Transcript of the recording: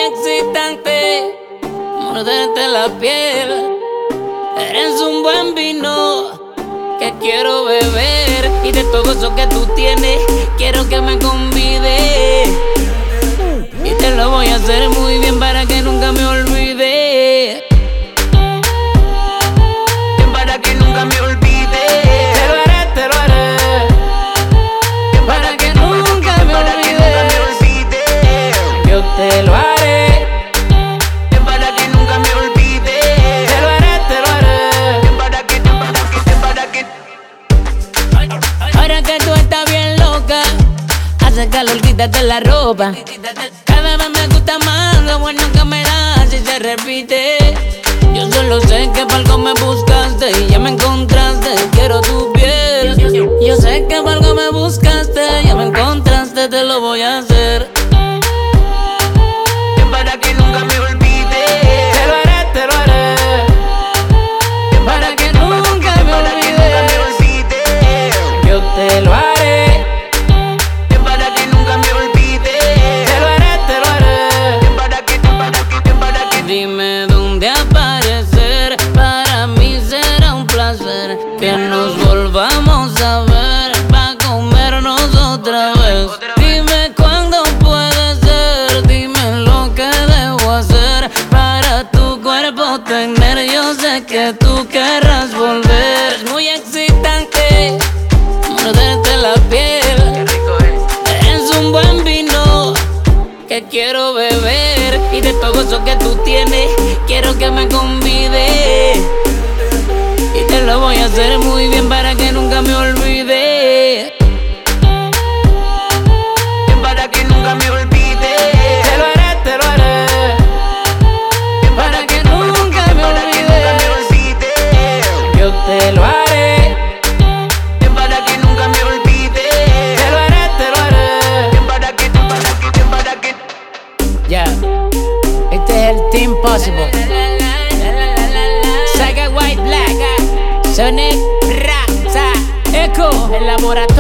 excitante morderte la piel. Eres un buen vino que quiero beber, y de todo eso que tú tienes quiero que me convides, y te lo voy a hacer muy bien para que nunca me olvide. Para que nunca me olvide. Te lo haré para que nunca me olvide. Yo te lo haré para que nunca me olvide. Te lo haré para que. Ahora que tú estás bien loca, hace calor, quítate la ropa. Cada vez me gusta más lo bueno que me das y se repite. Yo solo sé que por algo me buscaste y ya me encontraste. Quiero tu piel. Yo sé que por algo me buscaste, ya me encontraste, te lo voy a hacer para que nunca me olvide. Te lo haré para que nunca me olvide. Yo te lo haré para que nunca me olvide. Te lo haré para que. Dime dónde aparecer, para mí será un placer que nos volvamos a ver, pa' comernos otra vez. Dime cuándo puede ser, dime lo que debo hacer para tu cuerpo tener. Yo sé que tú querrás volver. Es muy excitante morderte la piel. Es un buen vino que quiero beber, y de todo eso que tú tienes quiero que me convides, y te lo voy a hacer muy bien para que nunca me olvide. Para que nunca me olvide. Te lo haré para que nunca me olvide. Yo te lo haré para que nunca me olvide. Te lo haré para que. Ya, este es el Team Possible. Saga White Black, Sonic, Raza, Echo, el laboratorio.